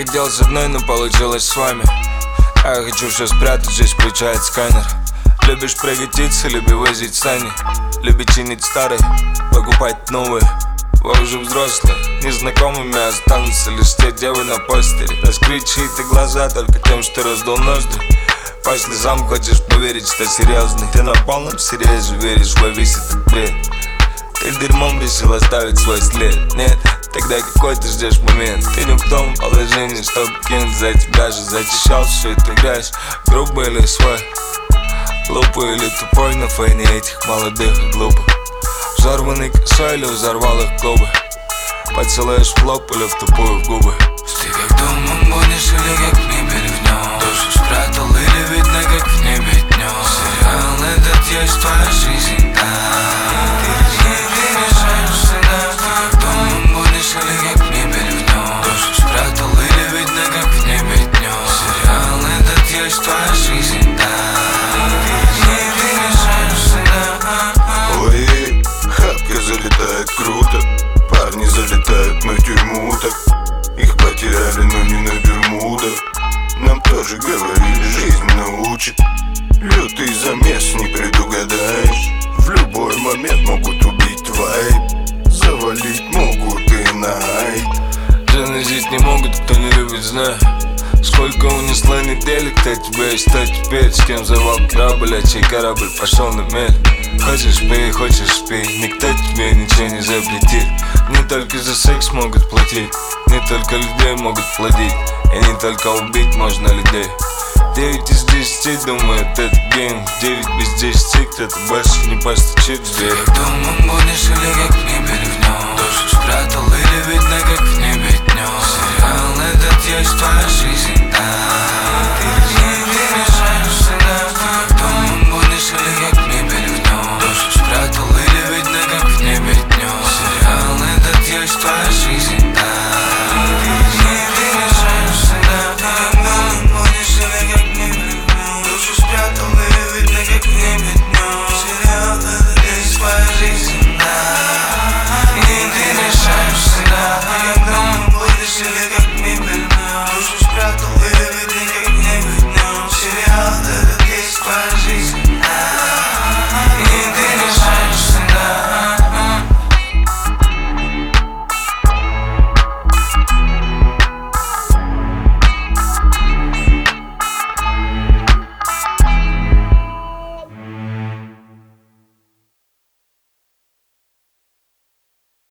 хотел с одной, но получилось с вами. А я хочу все спрятать, здесь включает сканер. Любишь пригодиться, люби возить сани. Люби чинить старые, покупать новые. Вы уже взрослые, незнакомыми останутся лишь те девы на постере. Раскрыть чьи-то глаза только тем, что раздул ноздри. По слезам хочешь поверить, что серьезный. Ты на полном серьезе веришь во весь этот бред. Ты дерьмом решил оставить свой след. Нет, тогда какой ты ждешь момент? Ты не в том положении, чтобы кинуть за тебя же. Зачищал всю эту грязь, грубый или свой, глупый или тупой на фоне этих молодых и глупых. Взорванный косой или взорвал их клубы. Поцелуешь в лоб или в тупую в губы. Ты как домом будешь или как мебель в нем? Душу спрятал или видно как в небе днем? Сериал этот есть твоя жизнь, да. Ты не решаешься, да. Ты как домом будешь или как мебель в нем? Душу спрятал или видно как в небе днем? Сериал этот есть твоя жизнь, да. Ты не решаешься, да. Ой, хапка залетает круто. Парни залетают на тюрьму так. Их потеряли, но не на Бермудах. Нам тоже говорили, жизнь научит. Лютый замес не предугадаешь. В любой момент могут убить вайб. Завалить могут и найт. Жены жить не могут, кто не любит, знаю. Сколько унесла неделю, кто тебя есть, кто теперь? С кем завал корабль, а чей корабль пошел на мель? Хочешь пей, хочешь спи, никто тебе ничего не запретит. Не только за секс могут платить, не только людей могут плодить. И не только убить можно людей. 9 из 10 думают, это гейм. 9 без 10 кто-то больше не постучит в дверь. Ты как домом будешь или как мебель в нем? Душу спрятал или видно как в небе?